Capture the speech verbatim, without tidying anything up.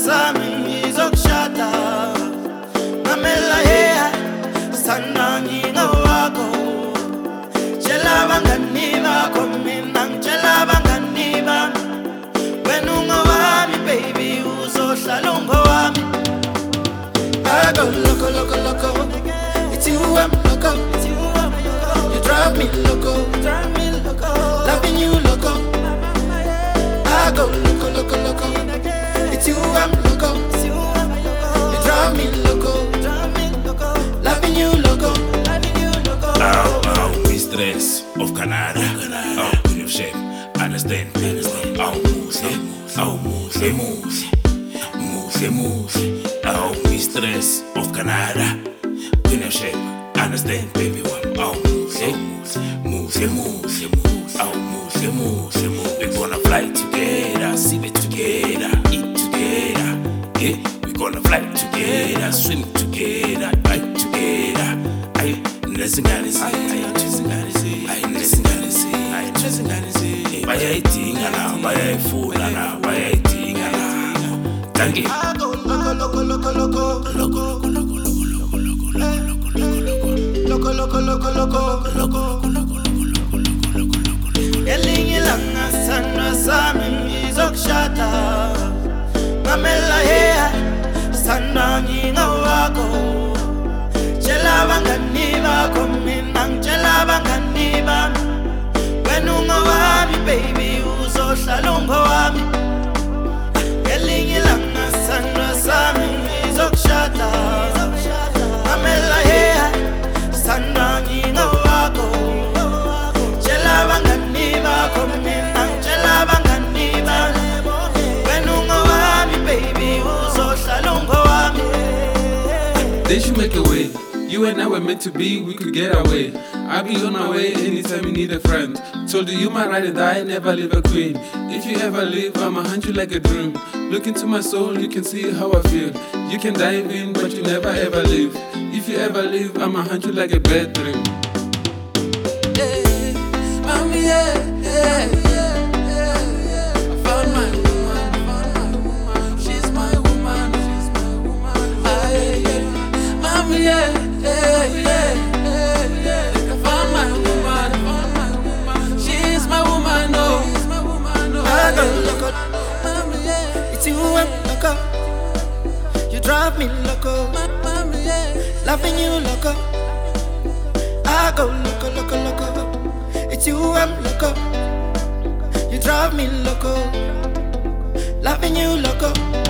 sami ngizokushada ngamela heya sana ngina wakho tshela bangani bakho mina ngitshela bangani bami wena ungowami baby uzohlala ungowami. I go loco loco loco, it's you I'm loco, you drive me loco, loving you loco. I go loco loco loco, it's you I'm loco, you drive me loco, loving you loco. Oh, oh, mistress of Canada, oh, queen of shape, understand, oh, moose, oh, moose, moose, moose, moose. Oh, mistress of Canada, queen of shape, understand, baby, one. Oh, moose, moose, moose, moose, moose. Oh, moose, moose, moose. We gonna fly together, sip it together, eat together. Yeah, we gonna fly together, swim together, fight together. I listen, I see, I listen, I see, I listen, I see, I listen, I see. Why I think now, why I fool now, why I think now. Thank you. Loco loco loco loco loco loco loco loco loco loco loco loco loco elinye langa sana sami ngizokushada ngamela heya sana ngina wakho tshela bangani bakho mina ngitshela bangani bami wena ungowami baby uzohlala ungowami. Elinye langa sana sami ngizokushada ngamela heya sana ngina wakho tshela bangani bakho mina ngitshela bangani bami wena ungowami baby uzohlala ungowami. They should make a way. You and I were meant to be, we could get away. I'll be on my way anytime you need a friend. Told you you might ride or die, never leave a queen. If you ever leave, I'ma hunt you like a dream. Look into my soul, you can see how I feel. You can dive in, but you never ever leave. If you ever leave, I'ma hunt you like a bad dream. Hey, mommy, yeah, yeah, yeah, yeah, yeah. I found my woman, found my woman. She's my woman, she's my woman. Ah, yeah, yeah. Mommy, yeah. Yeah, yeah, yeah, yeah. I found my woman, found my woman. She's my woman, oh. She's my woman, oh. I go loco, mama, yeah. It's you I'm loco. You drive me loco, Mama, yeah. loving you loco. I go loco, loco, loco. It's you I'm loco. You drive me loco, loving you loco.